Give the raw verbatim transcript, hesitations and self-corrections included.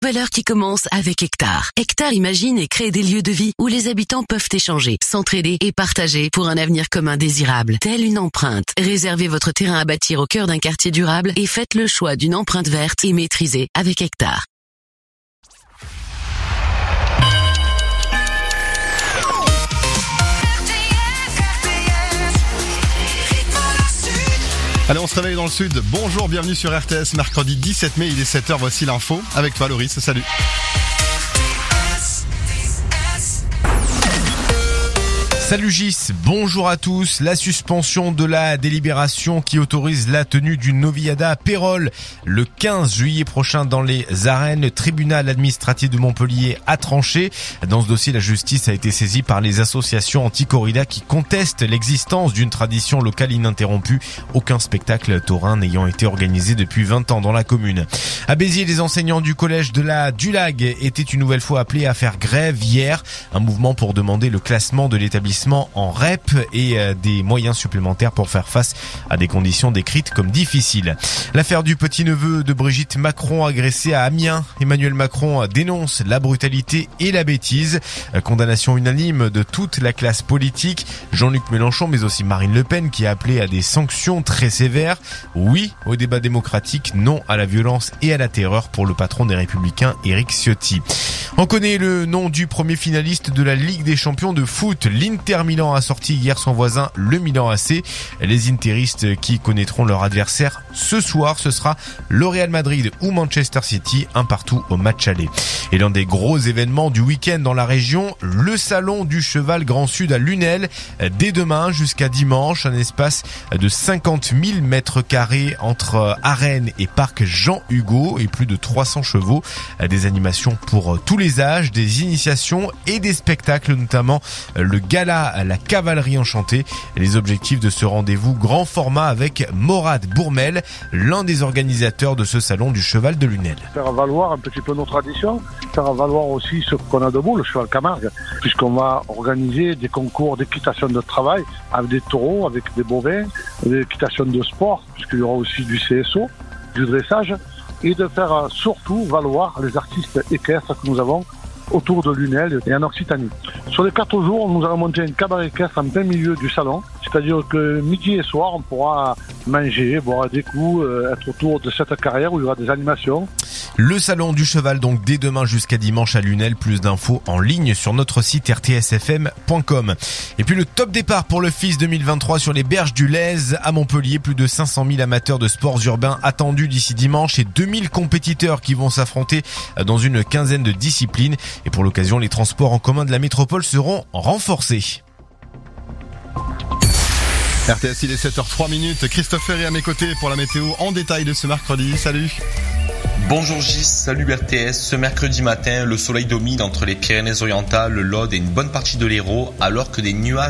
nouvelle heure qui commence avec Hectare. Hectare imagine et crée des lieux de vie où les habitants peuvent échanger, s'entraider et partager pour un avenir commun désirable. Telle une empreinte. Réservez votre terrain à bâtir au cœur d'un quartier durable et faites le choix d'une empreinte verte et maîtrisée avec Hectare. Allez, on se réveille dans le sud. Bonjour, bienvenue sur R T S. Mercredi dix-sept mai, il est sept heures, voici l'info. Avec toi, Loris, salut. Salut Gis, bonjour à tous. La suspension de la délibération qui autorise la tenue d'une noviada à Pérols le quinze juillet prochain dans les arènes. Le tribunal administratif de Montpellier a tranché. Dans ce dossier, la justice a été saisie par les associations anti-corrida qui contestent l'existence d'une tradition locale ininterrompue. Aucun spectacle taurin n'ayant été organisé depuis vingt ans dans la commune. À Béziers, les enseignants du collège de la Dulague étaient une nouvelle fois appelés à faire grève hier. Un mouvement pour demander le classement de l'établissement en R E P et des moyens supplémentaires pour faire face à des conditions décrites comme difficiles. L'affaire du petit-neveu de Brigitte Macron agressé à Amiens. Emmanuel Macron dénonce la brutalité et la bêtise. Condamnation unanime de toute la classe politique. Jean-Luc Mélenchon mais aussi Marine Le Pen qui a appelé à des sanctions très sévères. Oui au débat démocratique, non à la violence et à la terreur pour le patron des Républicains Éric Ciotti. On connaît le nom du premier finaliste de la Ligue des champions de foot. L'Inter Milan a sorti hier son voisin le Milan A C. Les interistes qui connaîtront leur adversaire ce soir, ce sera le Real Madrid ou Manchester City, un partout au match aller. Et l'un des gros événements du week-end dans la région, le salon du cheval Grand Sud à Lunel. Dès demain jusqu'à dimanche, un espace de cinquante mille mètres carrés entre arène et parc Jean-Hugo et plus de trois cents chevaux. Des animations pour tous les âges, des initiations et des spectacles, notamment le gala à la cavalerie enchantée. Les objectifs de ce rendez-vous grand format avec Morad Bourmel, l'un des organisateurs de ce salon du cheval de Lunel. Faire valoir un petit peu nos traditions, faire valoir aussi ce qu'on a debout, le cheval Camargue, puisqu'on va organiser des concours d'équitation de travail avec des taureaux, avec des bovins, des équitations de sport, puisqu'il y aura aussi du C S O, du dressage, et de faire surtout valoir les artistes équestres que nous avons autour de Lunel et en Occitanie. Sur les quatre jours, nous allons monter un cabaret équestre en plein milieu du salon, c'est-à-dire que midi et soir, on pourra manger, boire des coups, euh, être autour de cette carrière où il y aura des animations. Le salon du cheval donc dès demain jusqu'à dimanche à Lunel. Plus d'infos en ligne sur notre site r t s f m point com. Et puis le top départ pour le F I S deux mille vingt-trois sur les berges du Lez à Montpellier. Plus de cinq cent mille amateurs de sports urbains attendus d'ici dimanche et deux mille compétiteurs qui vont s'affronter dans une quinzaine de disciplines. Et pour l'occasion, les transports en commun de la métropole seront renforcés. R T S, il est sept heures trois minutes. Christophe Ferry à mes côtés pour la météo en détail de ce mercredi. Salut. Bonjour Gis, salut R T S. Ce mercredi matin, le soleil domine entre les Pyrénées-Orientales, le Lot et une bonne partie de l'Hérault, alors que des nuages